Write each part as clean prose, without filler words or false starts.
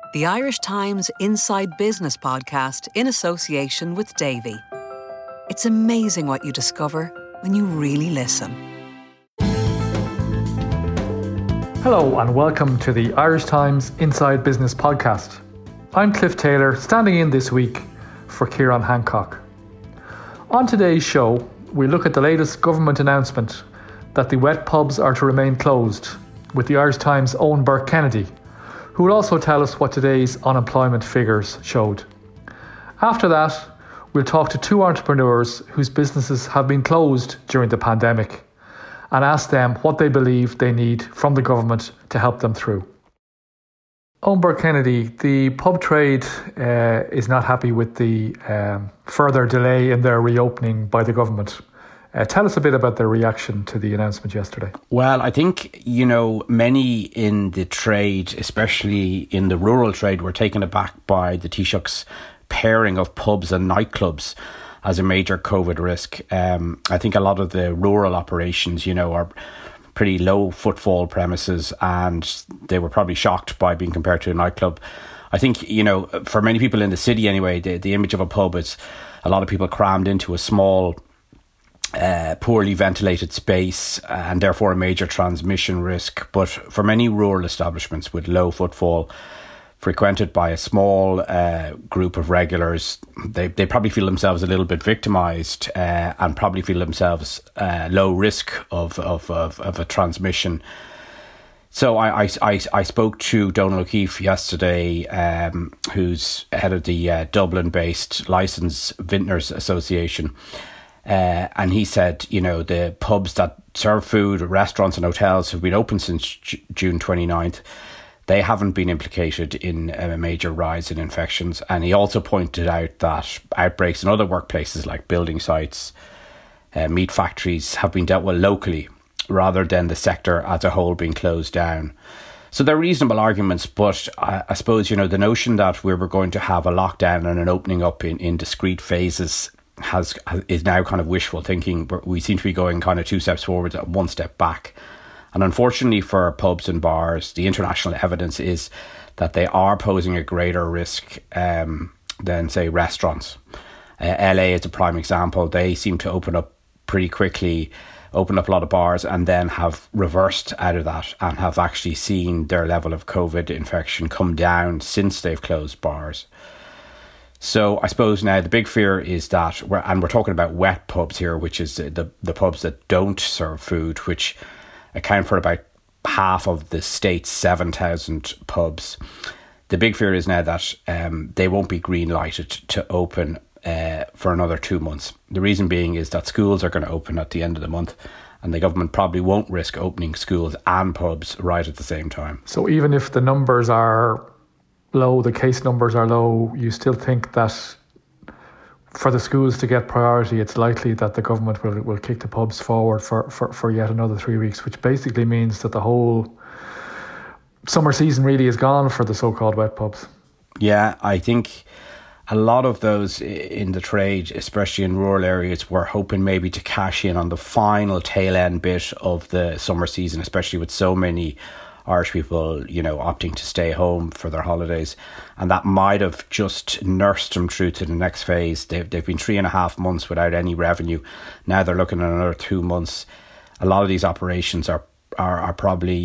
the Irish Times Inside Business podcast in association with Davy. It's amazing what you discover when you really listen. Hello and welcome to the Irish Times Inside Business podcast. I'm Cliff Taylor, standing in this week for Kieran Hancock. On today's show, we look at the latest government announcement that the wet pubs are to remain closed, with the Irish Times' own Burke Kennedy, who will also tell us what today's unemployment figures showed. After that, we'll talk to two entrepreneurs whose businesses have been closed during the pandemic and ask them what they believe they need from the government to help them through. Owen Burke Kennedy, the pub trade is not happy with the further delay in their reopening by the government. Tell us a bit about their reaction to the announcement yesterday. Well, I think, many in the trade, especially in the rural trade, were taken aback by the Taoiseach's pairing of pubs and nightclubs as a major COVID risk. I think a lot of the rural operations, are pretty low footfall premises, and they were probably shocked by being compared to a nightclub. I think, for many people in the city anyway, the image of a pub is a lot of people crammed into a small, poorly ventilated space, and therefore a major transmission risk. But for many rural establishments with low footfall, frequented by a small group of regulars, they probably feel themselves a little bit victimised and probably feel themselves low risk of a transmission. So I spoke to Donal O'Keefe yesterday, who's head of the Dublin-based Licensed Vintners Association. And he said, the pubs that serve food, restaurants and hotels have been open since June 29th. They haven't been implicated in a major rise in infections. And he also pointed out that outbreaks in other workplaces like building sites, meat factories have been dealt with locally rather than the sector as a whole being closed down. So they're reasonable arguments, but I suppose, the notion that we were going to have a lockdown and an opening up in discrete phases is now kind of wishful thinking. We seem to be going kind of two steps forward and one step back. And unfortunately for pubs and bars, the international evidence is that they are posing a greater risk than, say, restaurants. LA is a prime example. They seem to open up pretty quickly, open up a lot of bars, and then have reversed out of that and have actually seen their level of COVID infection come down since they've closed bars. So I suppose now the big fear is that, we're talking about wet pubs here, which is the pubs that don't serve food, which account for about half of the state's 7,000 pubs. The big fear is now that they won't be green lighted to open for another 2 months. The reason being is that schools are going to open at the end of the month, and the government probably won't risk opening schools and pubs right at the same time. So even if the numbers are low, the case numbers are low, you still think that for the schools to get priority, it's likely that the government will kick the pubs forward for yet another 3 weeks, which basically means that the whole summer season really is gone for the so-called wet pubs. Yeah, I think a lot of those in the trade, especially in rural areas, were hoping maybe to cash in on the final tail end bit of the summer season, especially with so many Irish people, opting to stay home for their holidays. And that might have just nursed them through to the next phase. They've been 3.5 months without any revenue. Now they're looking at another 2 months. A lot of these operations are probably,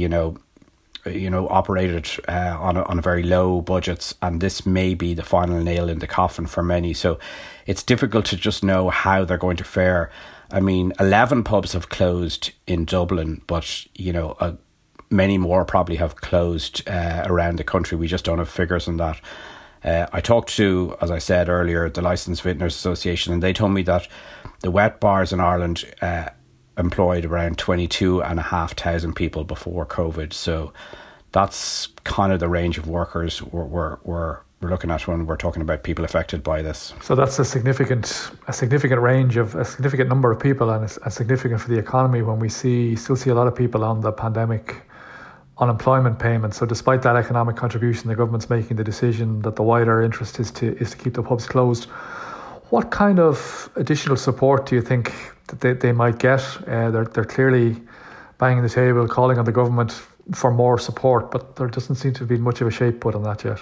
operated on a very low budgets. And this may be the final nail in the coffin for many. So it's difficult to just know how they're going to fare. I mean, 11 pubs have closed in Dublin, but, many more probably have closed around the country. We just don't have figures on that. I talked to, as I said earlier, the Licensed Vintners Association, and they told me that the wet bars in Ireland employed around 22,500 people before COVID. So that's kind of the range of workers we're looking at when we're talking about people affected by this. So that's a significant range of a significant number of people, and it's significant for the economy when we still see a lot of people on the pandemic unemployment payments. So despite that economic contribution, the government's making the decision that the wider interest is to keep the pubs closed. What kind of additional support do you think that they might get? They're clearly banging the table, calling on the government for more support, but there doesn't seem to be much of a shape put on that yet.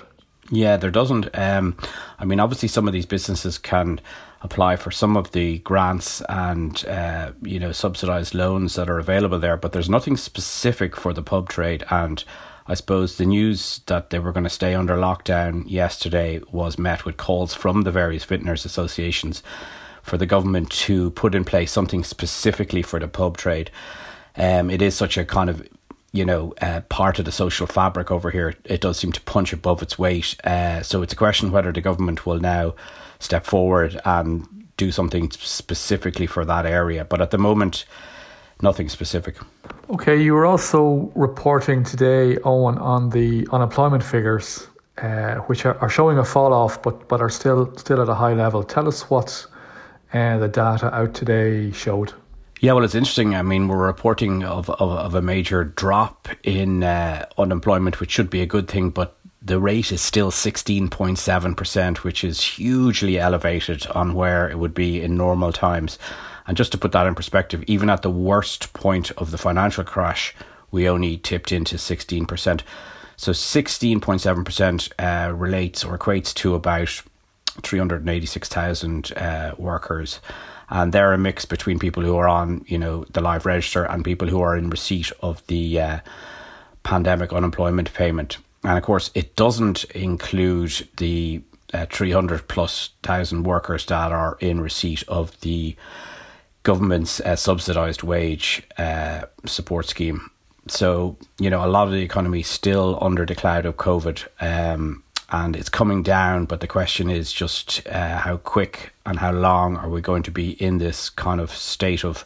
Yeah, there doesn't. I mean, obviously some of these businesses can apply for some of the grants and, subsidised loans that are available there, but there's nothing specific for the pub trade. And I suppose the news that they were going to stay under lockdown yesterday was met with calls from the various vintners associations for the government to put in place something specifically for the pub trade. It is such a kind of part of the social fabric over here. It does seem to punch above its weight. So it's a question whether the government will now step forward and do something specifically for that area. But at the moment, nothing specific. Okay, you were also reporting today, Owen, on the unemployment figures, which are showing a fall off, but are still at a high level. Tell us what the data out today showed. Yeah, well, it's interesting. I mean, we're reporting of a major drop in unemployment, which should be a good thing, but the rate is still 16.7%, which is hugely elevated on where it would be in normal times. And just to put that in perspective, even at the worst point of the financial crash, we only tipped into 16%. So 16.7% relates or equates to about 386,000 workers. And they're a mix between people who are on, the live register and people who are in receipt of the pandemic unemployment payment. And of course, it doesn't include the 300 plus thousand workers that are in receipt of the government's subsidised wage support scheme. So, a lot of the economy is still under the cloud of COVID. And it's coming down, but the question is just how quick and how long are we going to be in this kind of state of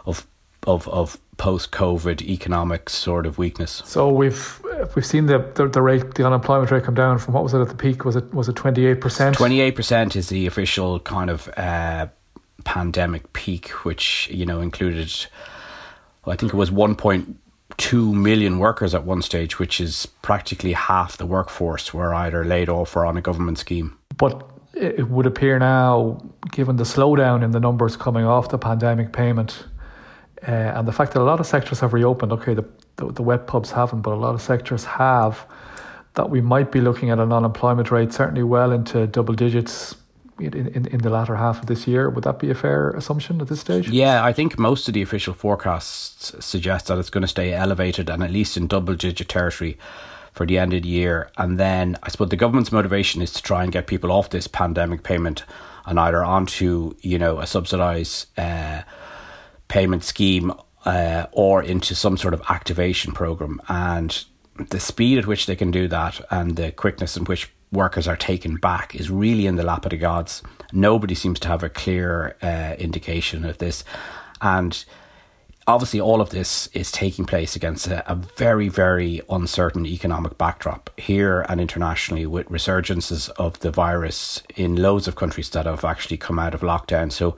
post-COVID economic sort of weakness? So we've seen the unemployment rate come down from, what was it at the peak? Was it 28%? 28% is the official kind of pandemic peak, which included, I think it was 1.2 million workers at one stage, which is practically half the workforce were either laid off or on a government scheme. But it would appear now, given the slowdown in the numbers coming off the pandemic payment, and the fact that a lot of sectors have reopened, okay, the wet pubs haven't, but a lot of sectors have, that we might be looking at an unemployment rate certainly well into double digits in the latter half of this year. Would that be a fair assumption at this stage? Yeah, I think most of the official forecasts suggest that it's going to stay elevated and at least in double-digit territory for the end of the year. And then I suppose the government's motivation is to try and get people off this pandemic payment and either onto, a subsidised payment scheme or into some sort of activation programme. And the speed at which they can do that and the quickness in which workers are taken back is really in the lap of the gods. Nobody seems to have a clear indication of this. And obviously all of this is taking place against a very, very uncertain economic backdrop here and internationally, with resurgences of the virus in loads of countries that have actually come out of lockdown. So,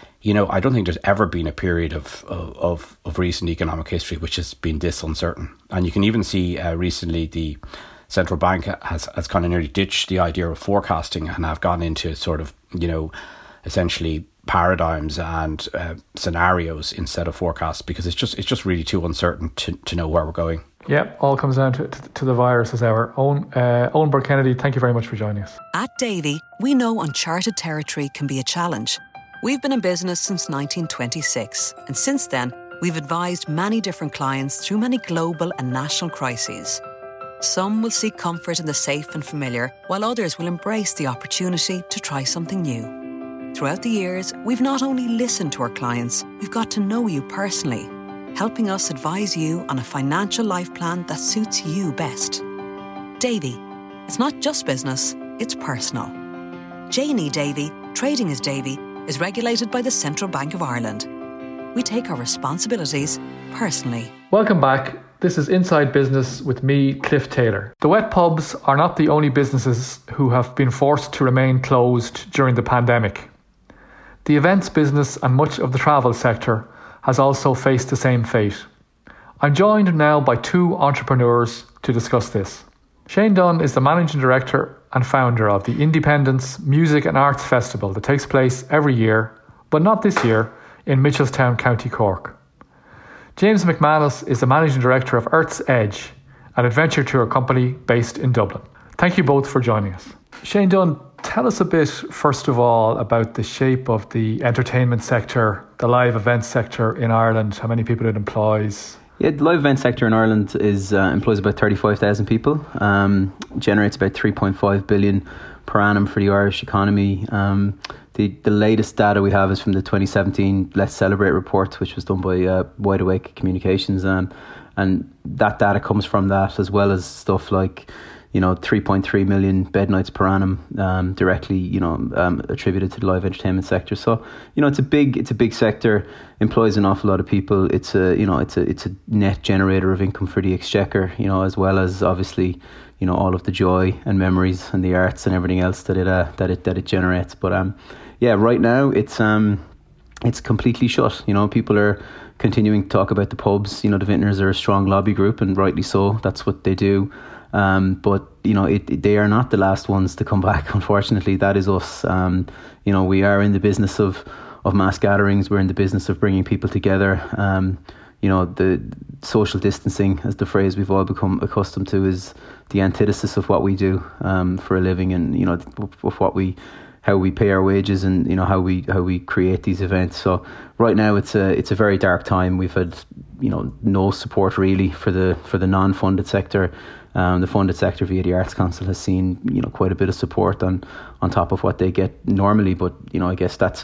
I don't think there's ever been a period of recent economic history which has been this uncertain. And you can even see recently the central bank has kind of nearly ditched the idea of forecasting and have gone into sort of, essentially paradigms and scenarios instead of forecasts, because it's just really too uncertain to know where we're going. Yeah, all comes down to the virus as ever. Owen Burke-Kennedy, thank you very much for joining us. At Davy, we know uncharted territory can be a challenge. We've been in business since 1926, and since then, we've advised many different clients through many global and national crises. Some will seek comfort in the safe and familiar, while others will embrace the opportunity to try something new. Throughout the years, we've not only listened to our clients, we've got to know you personally, helping us advise you on a financial life plan that suits you best. Davy, it's not just business, it's personal. Janie Davy, trading as Davy, is regulated by the Central Bank of Ireland. We take our responsibilities personally. Welcome back. This is Inside Business with me, Cliff Taylor. The wet pubs are not the only businesses who have been forced to remain closed during the pandemic. The events business and much of the travel sector has also faced the same fate. I'm joined now by two entrepreneurs to discuss this. Shane Dunn is the Managing Director and founder of the Independence Music and Arts Festival that takes place every year, but not this year, in Mitchelstown, County Cork. James McManus is the Managing Director of Earth's Edge, an adventure tour company based in Dublin. Thank you both for joining us. Shane Dunn, tell us a bit, first of all, about the shape of the entertainment sector, the live event sector in Ireland, how many people it employs. Yeah, the live event sector in Ireland employs about 35,000 people, generates about 3.5 billion per annum for the Irish economy. The latest data we have is from the 2017 Let's Celebrate report, which was done by Wide Awake Communications, and that data comes from that, as well as stuff like 3.3 million bed nights per annum directly attributed to the live entertainment sector. So it's a big sector, employs an awful lot of people. It's a net generator of income for the Exchequer, as well as obviously all of the joy and memories and the arts and everything else that it generates. But right now it's completely shut. People are continuing to talk about the pubs. The Vintners are a strong lobby group, and rightly so. That's what they do. But they are not the last ones to come back. Unfortunately, that is us. We are in the business of mass gatherings. We're in the business of bringing people together. The social distancing, as the phrase we've all become accustomed to, is the antithesis of what we do for a living, and of how we pay our wages, and how we create these events. So right now it's a very dark time. We've had no support really for the non-funded sector. The funded sector via the Arts Council has seen quite a bit of support on top of what they get normally, but I guess that's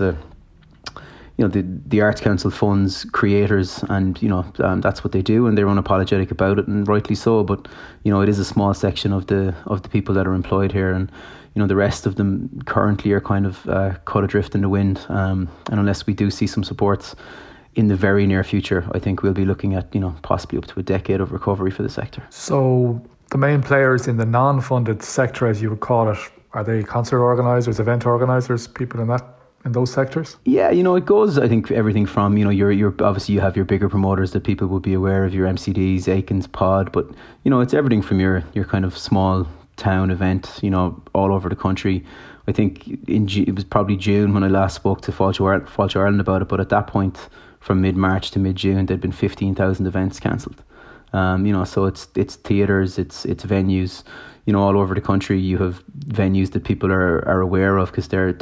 the Arts Council funds creators, and that's what they do, and they're unapologetic about it, and rightly so. But it is a small section of the people that are employed here, and the rest of them currently are kind of caught adrift in the wind, and unless we do see some supports in the very near future, I think we'll be looking at possibly up to a decade of recovery for the sector. So the main players in the non-funded sector, as you would call it, are they concert organisers, event organisers, people in those sectors? Yeah, it goes, I think, everything from, you're obviously you have your bigger promoters that people will be aware of, your MCDs, Aikens, Pod, but, it's everything from your kind of small town event, all over the country. I think it was probably June when I last spoke to Fáilte Ireland about it, but at that point, from mid-March to mid-June, there'd been 15,000 events cancelled. So it's theatres, it's venues, all over the country. You have venues that people are aware of because they're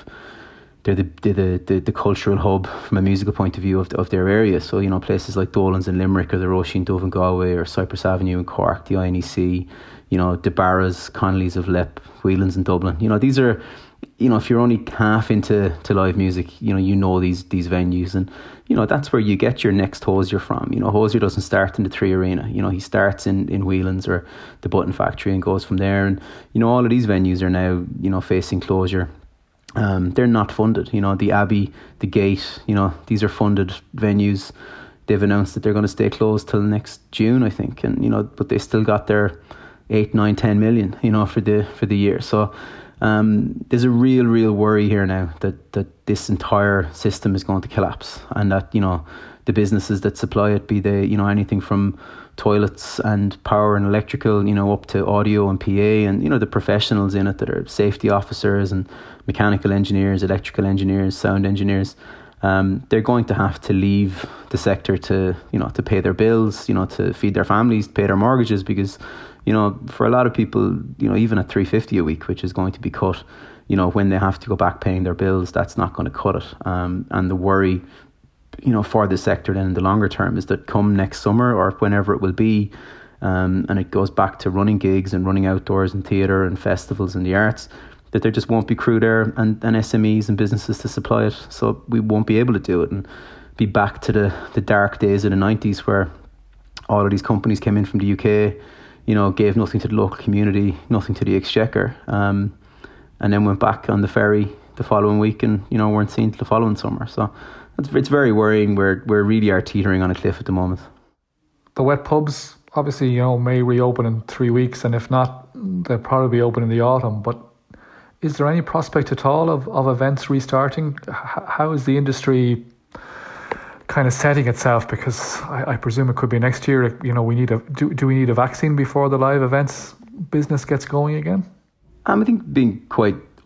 the cultural hub from a musical point of view of their area. So places like Dolan's in Limerick, or the Roisin Dubh in Galway, or Cypress Avenue in Cork, the INEC, the Barras, Connolly's of Lep, Whelan's in Dublin. These are, if you're only half into live music, these venues, and that's where you get your next Hozier from. Hozier doesn't start in the Three Arena. He starts in Whelan's or the Button Factory and goes from there. And all of these venues are now facing closure. They're not funded. The Abbey, the Gate, these are funded venues. They've announced that they're going to stay closed till next June, I think, and but they still got their 8, 9, 10 million, for the year. So there's a real worry here now that this entire system is going to collapse, and that the businesses that supply it, be they anything from toilets and power and electrical, up to audio and PA, and the professionals in it that are safety officers and mechanical engineers, electrical engineers, sound engineers, they're going to have to leave the sector to pay their bills, to feed their families, pay their mortgages, because for a lot of people, even at $350 a week, which is going to be cut, when they have to go back paying their bills, that's not going to cut it. And the worry, for the sector then in the longer term is that come next summer or whenever it will be, and it goes back to running gigs and running outdoors and theatre and festivals and the arts, that there just won't be crew there and SMEs and businesses to supply it. So we won't be able to do it, and be back to the dark days of the 90s where all of these companies came in from the UK, gave nothing to the local community, nothing to the Exchequer, and then went back on the ferry the following week and, weren't seen till the following summer. So it's very worrying. We're really are teetering on a cliff at the moment. The wet pubs, obviously, may reopen in 3 weeks, and if not, they'll probably be open in the autumn. But is there any prospect at all of events restarting? How is the industry kind of setting itself? Because I presume it could be next year. Do we need a vaccine before the live events business gets going again? I think being quite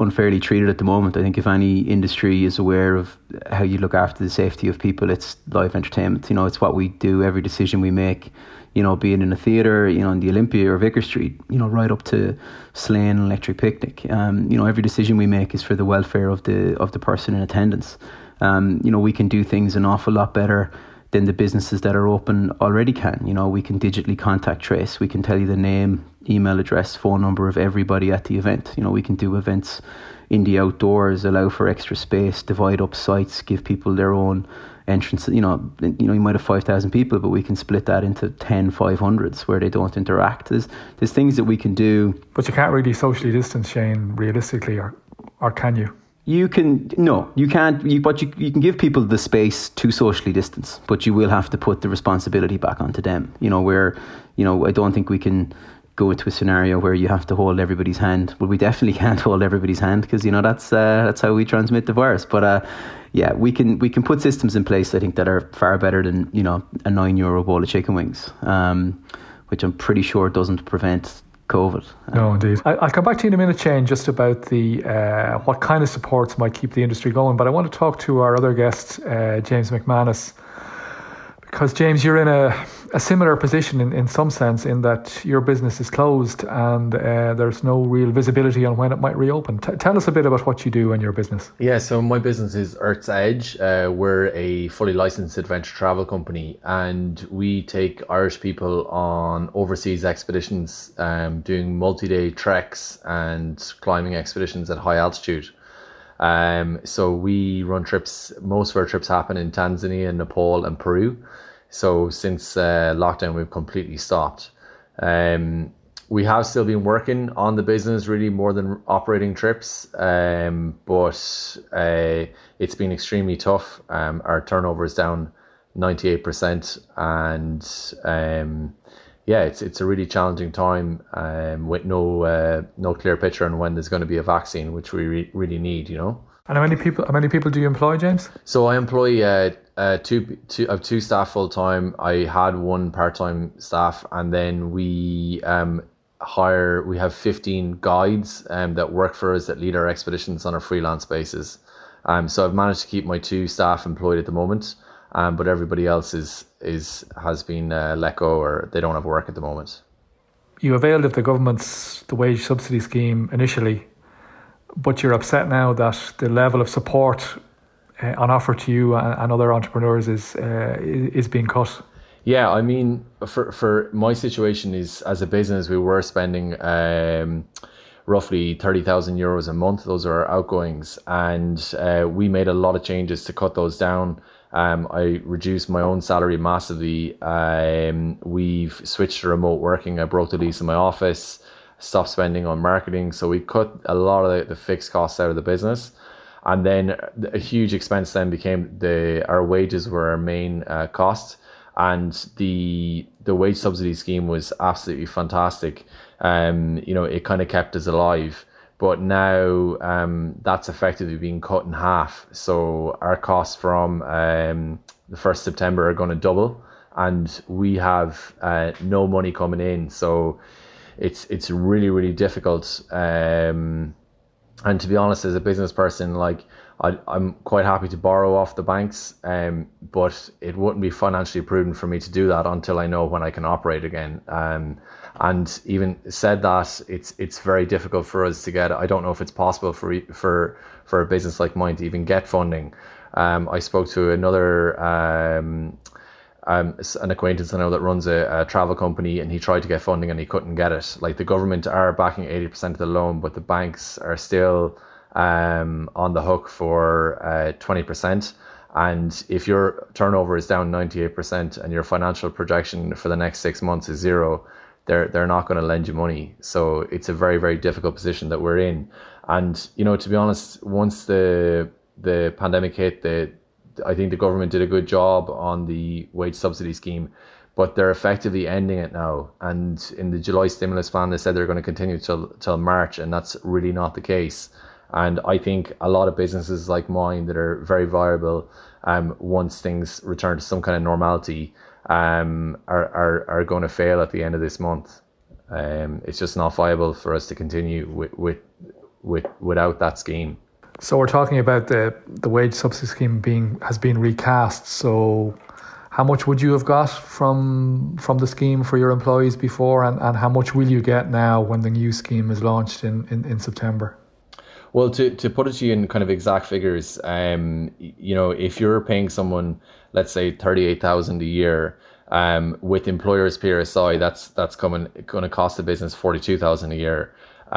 unfairly treated at the moment. I think if any industry is aware of how you look after the safety of people, it's live entertainment. You know, it's what we do, every decision we make, you know, be it in a theatre, you know, in the Olympia or Vicar Street, you know, right up to Slane and Electric Picnic. You know, every decision we make is for the welfare of the person in attendance. You know, we can do things an awful lot better than the businesses that are open already can. You know, we can digitally contact trace. We can tell you the name, email address, phone number of everybody at the event. You know, we can do events in the outdoors, allow for extra space, divide up sites, give people their own entrance. You know, you might have 5,000 people, but we can split that into 10 500s where they don't interact. There's things that we can do. But you can't really socially distance, Shane, realistically, or can you? You can't. But you can give people the space to socially distance, but you will have to put the responsibility back onto them. You know, where, you know, I don't think we can go into a scenario where you have to hold everybody's hand. Well, we definitely can't hold everybody's hand because, you know, that's how we transmit the virus. But yeah, we can put systems in place, I think, that are far better than, you know, a €9 bowl of chicken wings, which I'm pretty sure doesn't prevent COVID. No, indeed. I'll come back to you in a minute, Shane, just about the what kind of supports might keep the industry going. But I want to talk to our other guest, James McManus, because, James, you're in a similar position in some sense, in that your business is closed and there's no real visibility on when it might reopen. Tell us a bit about what you do in your business. Yeah, so my business is Earth's Edge. We're a fully licensed adventure travel company, and we take Irish people on overseas expeditions, doing multi-day treks and climbing expeditions at high altitude. So we run trips. Most of our trips happen in Tanzania, Nepal and Peru. So since lockdown, we've completely stopped. We have still been working on the business really more than operating trips, but it's been extremely tough. Our turnover is down 98%, and yeah, it's a really challenging time, with no clear picture on when there's going to be a vaccine, which we really need, you know. And how many people do you employ, James? So I employ two staff full time. I had one part-time staff, and then we have 15 guides that work for us, that lead our expeditions on a freelance basis. So I've managed to keep my two staff employed at the moment, but everybody else has been let go, or they don't have work at the moment. You availed of the wage subsidy scheme initially, but you're upset now that the level of support on offer to you and other entrepreneurs is being cut. Yeah, I mean, for my situation is, as a business, we were spending roughly €30,000 a month. Those are our outgoings, and we made a lot of changes to cut those down. I reduced my own salary massively. We've switched to remote working. I broke the lease in my office, stopped spending on marketing. So we cut a lot of the fixed costs out of the business. And then a huge expense then became our wages were our main cost. And the wage subsidy scheme was absolutely fantastic. You know, it kind of kept us alive. But now that's effectively being cut in half. So our costs from the 1st September are going to double, and we have no money coming in. So it's really, really difficult. And to be honest, as a business person, like I'm quite happy to borrow off the banks, but it wouldn't be financially prudent for me to do that until I know when I can operate again. And even said that, it's very difficult for us to get. I don't know if it's possible for a business like mine to even get funding. I spoke to another an acquaintance I know that runs a travel company, and he tried to get funding and he couldn't get it. Like, the government are backing 80% of the loan, but the banks are still on the hook for 20%. And if your turnover is down 98% and your financial projection for the next 6 months is zero, they're not going to lend you money. So it's a very, very difficult position that we're in. And, you know, to be honest, once the pandemic hit, I think the government did a good job on the wage subsidy scheme, but they're effectively ending it now. And in the July stimulus plan, they said they're going to continue till March, and that's really not the case. And I think a lot of businesses like mine that are very viable, once things return to some kind of normality, are going to fail at the end of this month. It's just not viable for us to continue without that scheme. So we're talking about the wage subsidy scheme has been recast. So how much would you have got from the scheme for your employees before, and how much will you get now when the new scheme is launched in September? Well, to put it to you in kind of exact figures, if you're paying someone, let's say 38,000 a year, with employers PRSI, that's going to cost the business 42,000 a year.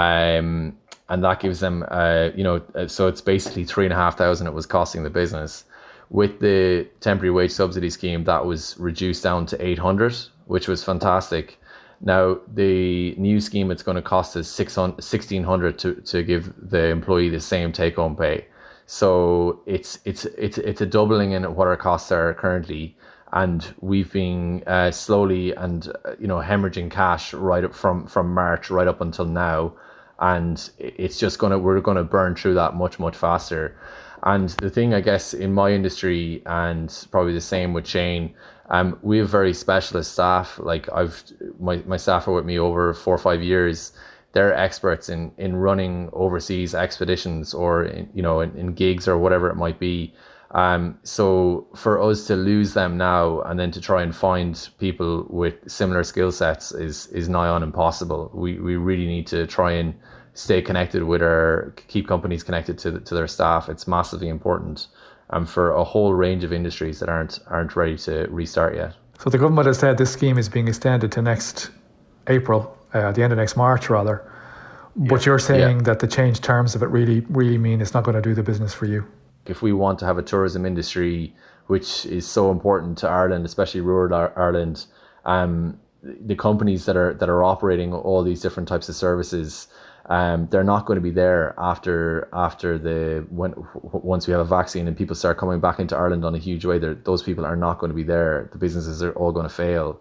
And that gives them, so it's basically 3,500 it was costing the business. With the temporary wage subsidy scheme, that was reduced down to 800, which was fantastic. Now, the new scheme, it's going to cost us 1,600 to give the employee the same take-home pay. So it's a doubling in what our costs are currently. And we've been slowly and hemorrhaging cash right up from March right up until now. And it's just we're going to burn through that much, much faster. And the thing, I guess, in my industry, and probably the same with Shane, we have very specialist staff. Like my staff are with me over 4 or 5 years. They're experts in running overseas expeditions or in gigs or whatever it might be. So for us to lose them now and then to try and find people with similar skill sets is nigh on impossible. We really need to try and stay connected keep companies connected to their staff. It's massively important, for a whole range of industries that aren't ready to restart yet. So the government has said this scheme is being extended to next April, the end of next March rather. But you're saying that the changed terms of it really mean it's not going to do the business for you. If we want to have a tourism industry which is so important to Ireland, especially rural Ireland, the companies that are operating all these different types of services, they're not going to be there after once we have a vaccine and people start coming back into Ireland on a huge way. Those people are not going to be there. The businesses are all going to fail.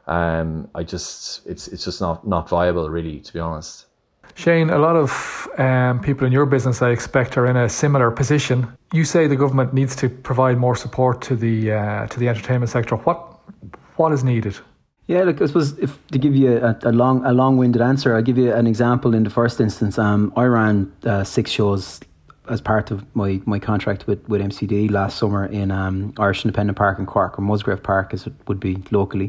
It's just not viable, really, to be honest. Shane, a lot of people in your business, I expect, are in a similar position. You say the government needs to provide more support to the entertainment sector. What is needed? Yeah, look, I suppose to give you a long-winded answer, I'll give you an example. In the first instance, I ran 6 shows as part of my contract with MCD last summer in Irish Independent Park in Cork, or Musgrave Park as it would be locally.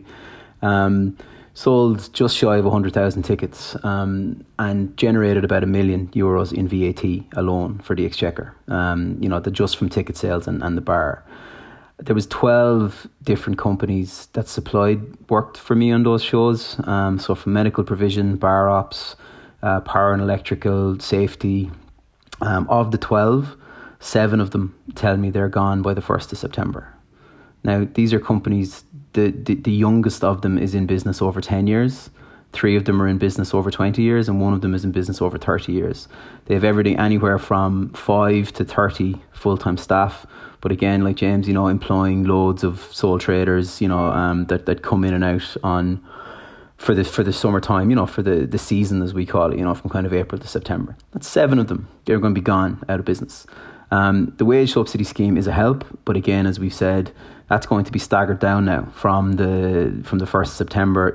Sold just shy of 100,000 tickets and generated about €1 million in VAT alone for the Exchequer, just from ticket sales and the bar. There was 12 different companies that worked for me on those shows. So from medical provision, bar ops, power and electrical, safety. Of the 12, 7 of them tell me they're gone by the 1st of September. Now, these are companies, the youngest of them is in business over 10 years. 3 of them are in business over 20 years and 1 of them is in business over 30 years. They have everything anywhere from 5 to 30 full-time staff. But again, like James, employing loads of sole traders, that come in and out for the summertime, for the season, as we call it, from kind of April to September. That's 7 of them. They're going to be gone out of business. The wage subsidy scheme is a help, but again, as we've said, that's going to be staggered down now from the 1st of September,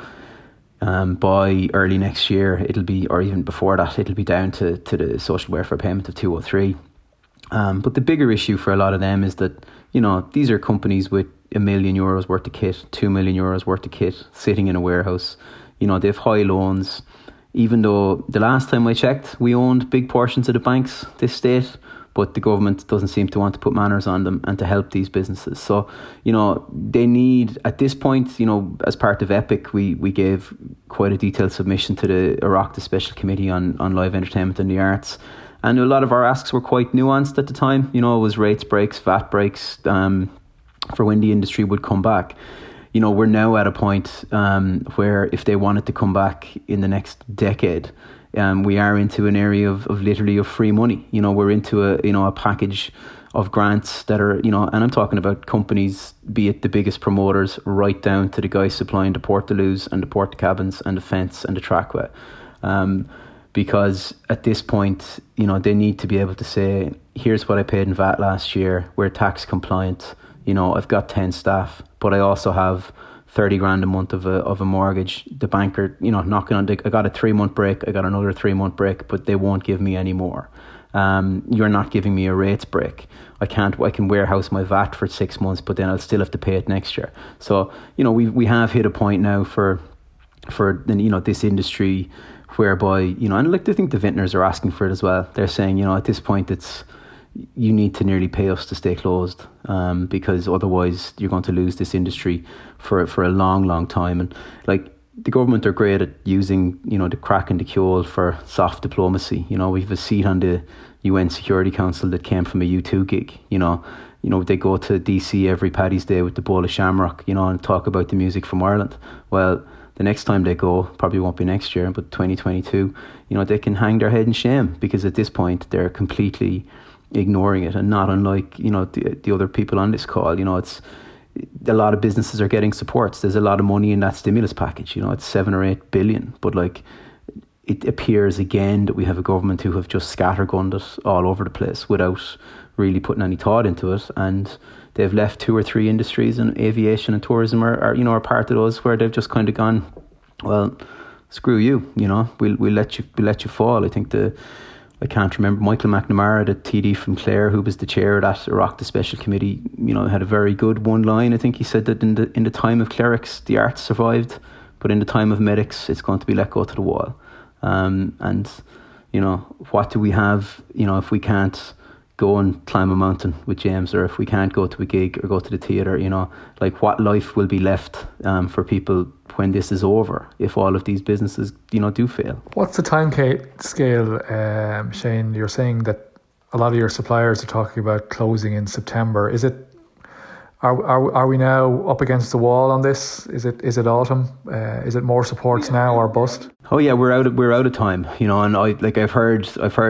by early next year, it'll be, or even before that, it'll be down to the social welfare payment of 203. But the bigger issue for a lot of them is that, these are companies with €1 million worth of kit, €2 million worth of kit sitting in a warehouse. They have high loans. Even though the last time I checked, we owned big portions of the banks, this state, but the government doesn't seem to want to put manners on them and to help these businesses. So, they need, at this point, as part of EPIC, we gave quite a detailed submission to the Oireachtas Special Committee on Live Entertainment and the Arts. And a lot of our asks were quite nuanced at the time. It was rates breaks, VAT breaks, for when the industry would come back. We're now at a point where if they wanted to come back in the next decade, we are into an area of literally of free money. We're into a package of grants that are, and I'm talking about companies, be it the biggest promoters, right down to the guys supplying the Portaloos and the Portakabins and the fence and the trackway. Because at this point, they need to be able to say, here's what I paid in VAT last year, we're tax compliant, I've got 10 staff, but I also have 30 grand a month of a mortgage. The banker, knocking on, I got a 3-month break, I got another 3-month break, but they won't give me any more. You're not giving me a rates break. I can warehouse my VAT for 6 months, but then I'll still have to pay it next year. So, we have hit a point now for this industry whereby, and I think the vintners are asking for it as well. They're saying, at this point you need to nearly pay us to stay closed, because otherwise you're going to lose this industry for a long, long time. And the government are great at using, the crack in the Ceol for soft diplomacy. We've a seat on the UN Security Council that came from a U2 gig. They go to DC every Paddy's Day with the bowl of shamrock, and talk about the music from Ireland. Well, the next time they go, probably won't be next year, but 2022, they can hang their head in shame, because at this point they're completely ignoring it. And not unlike, the other people on this call, it's a lot of businesses are getting supports. There's a lot of money in that stimulus package, it's 7 or 8 billion. But it appears again that we have a government who have just scattergunned it all over the place without really putting any thought into it. And they've left 2 or 3 industries, and aviation and tourism are part of those, where they've just kind of gone, well, screw you, we'll let you fall. I think I can't remember, Michael McNamara, the TD from Clare, who was the chair of that Oireachtas Special Committee, had a very good one line. I think he said that in the time of clerics, the arts survived, but in the time of medics, it's going to be let go to the wall. And what do we have, if we can't go and climb a mountain with James, or if we can't go to a gig or go to the theatre, what life will be left for people when this is over, if all of these businesses, do fail. What's the time scale, Shane? You're saying that a lot of your suppliers are talking about closing in September. Is it? Are we now up against the wall on this? Is it autumn? Is it more supports now or bust? Oh yeah, we're out of time, and I've heard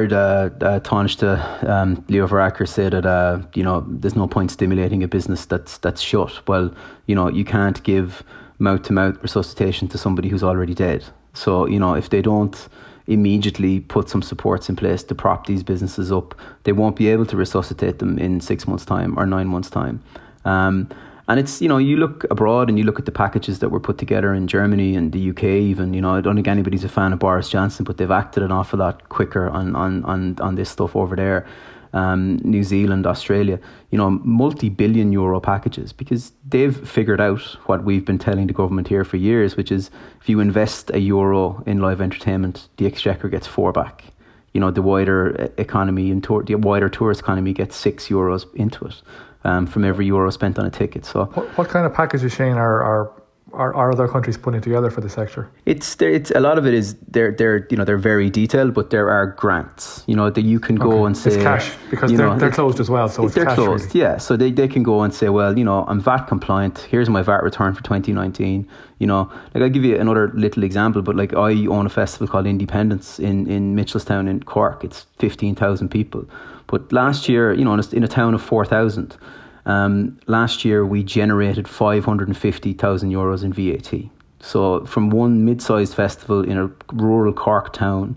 Taoiseach Leo Varadkar say that there's no point stimulating a business that's shut. Well, you can't give mouth-to-mouth resuscitation to somebody who's already dead. So if they don't immediately put some supports in place to prop these businesses up, they won't be able to resuscitate them in 6 months' time or 9 months' time. And it's, you look abroad and you look at the packages that were put together in Germany and the UK even, I don't think anybody's a fan of Boris Johnson, but they've acted an awful lot quicker on this stuff over there. New Zealand, Australia, multi-billion euro packages, because they've figured out what we've been telling the government here for years, which is if you invest €1 in live entertainment, the Exchequer gets 4 back. The wider economy and the wider tourist economy gets €6 into it. From every euro spent on a ticket. So, what kind of packages, Shane, are other countries putting together for the sector? It's a lot of it is they're very detailed, but there are grants. That you can go and say it's cash, because they're closed as well. So it's they're cash, closed, really. Yeah. So they can go and say, well, I'm VAT compliant. Here's my VAT return for 2019. I'll give you another little example, but I own a festival called Independence in Mitchelstown in Cork. It's 15,000 people. But last year, in a town of 4,000, last year we generated €550,000 in VAT. So from one mid-sized festival in a rural Cork town,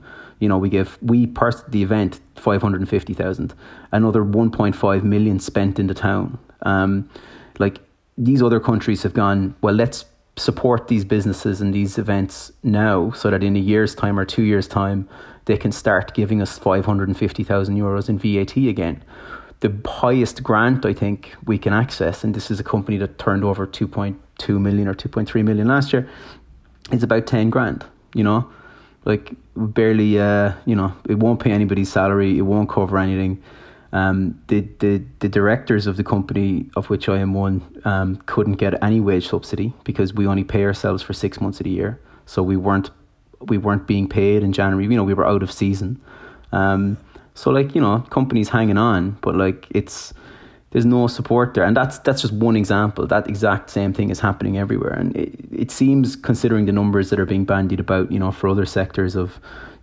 the event 550,000, another 1.5 million spent in the town. These other countries have gone, well, let's support these businesses and these events now, so that in a year's time or 2 years' time, they can start giving us €550,000 in VAT again. The highest grant I think we can access, and this is a company that turned over 2.2 million or 2.3 million last year, is about 10 grand. Barely. It won't pay anybody's salary. It won't cover anything. The directors of the company, of which I am one, couldn't get any wage subsidy because we only pay ourselves for 6 months of the year. So we weren't being paid in January. We were out of season. Companies hanging on, but there's no support there. And that's just one example. That exact same thing is happening everywhere. And it seems, considering the numbers that are being bandied about, for other sectors of,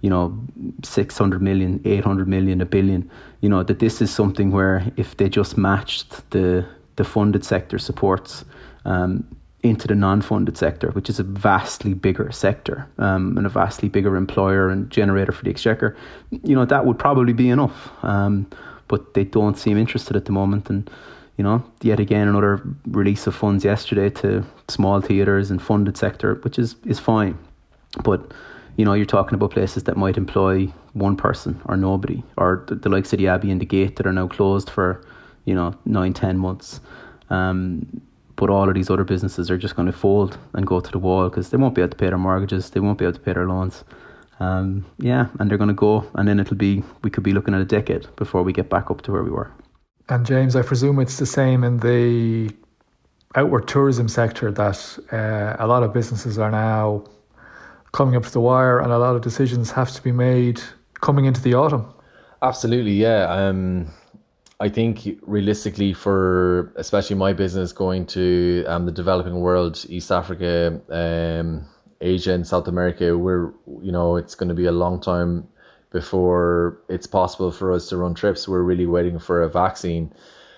600 million, 800 million, 1 billion, that this is something where if they just matched the funded sector supports into the non-funded sector, which is a vastly bigger sector and a vastly bigger employer and generator for the Exchequer, that would probably be enough. But they don't seem interested at the moment. And, Yet again, another release of funds yesterday to small theatres and funded sector, which is fine. But, you're talking about places that might employ one person or nobody, or the likes of the Abbey and the Gate that are now closed for, 9-10 months. But all of these other businesses are just going to fold and go to the wall because they won't be able to pay their mortgages, they won't be able to pay their loans. And they're going to go, and then we could be looking at a decade before we get back up to where we were. And James, I presume it's the same in the outward tourism sector, that a lot of businesses are now coming up to the wire and a lot of decisions have to be made coming into the autumn. Absolutely, yeah. I think realistically, for especially my business going to the developing world, East Africa, Asia and South America, it's going to be a long time before it's possible for us to run trips. We're really waiting for a vaccine.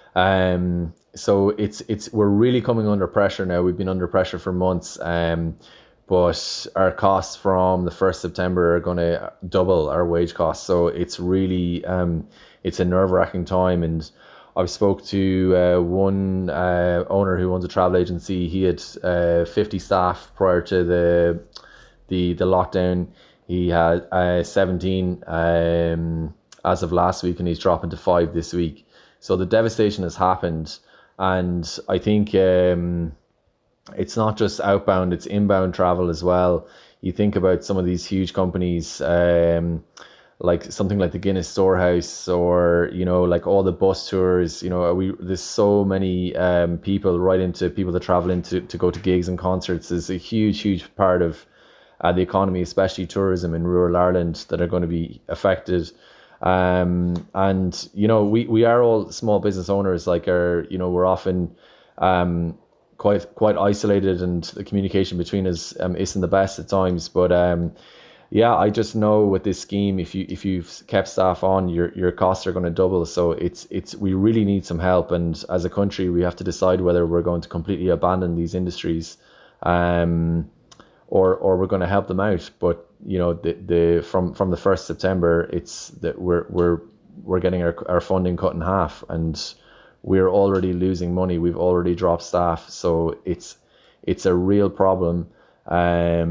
So we're really coming under pressure now. We've been under pressure for months. But our costs from the 1st September are going to double our wage costs. So it's really, it's a nerve-wracking time. And I've spoke to one owner who owns a travel agency. He had 50 staff prior to the lockdown. He had 17 as of last week, and he's dropping to 5 this week. So the devastation has happened. And I think it's not just outbound, it's inbound travel as well. You think about some of these huge companies, like something like the Guinness Storehouse, or like all the bus tours. There's so many people that travel into to go to gigs and concerts. Is a huge part of the economy, especially tourism in rural Ireland, that are going to be affected. And we are all small business owners. Like we're often quite isolated, and the communication between us isn't the best at times. But I just know with this scheme, if you've kept staff on, your costs are going to double. So we really need some help, and as a country, we have to decide whether we're going to completely abandon these industries, or we're going to help them out. But from the 1st September, it's that we're getting our funding cut in half, and we're already losing money. We've already dropped staff, so it's a real problem. I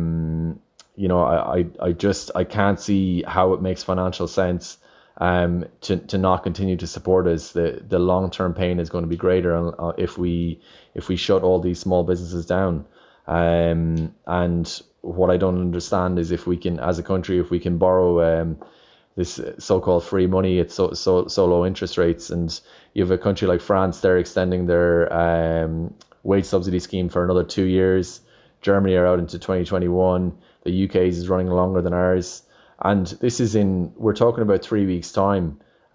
can't see how it makes financial sense to not continue to support us. The long-term pain is going to be greater if we shut all these small businesses down. And what I don't understand is if we can, as a country, if we can borrow this so-called free money at so low interest rates, and you have a country like France, they're extending their wage subsidy scheme for another 2 years. Germany are out into 2021. The UK is running longer than ours, and this is we're talking about 3 weeks time.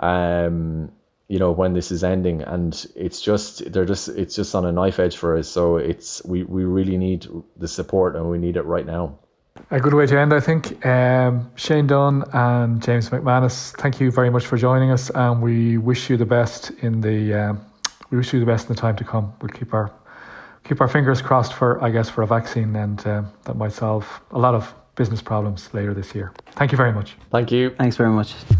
When this is ending, and it's just on a knife edge for us. So we really need the support, and we need it right now. A good way to end, I think. Shane Dunn and James McManus, thank you very much for joining us, and we wish you the best in the time to come. We'll keep our fingers crossed for a vaccine, and that might solve a lot of business problems later this year. Thank you very much. Thank you. Thanks very much.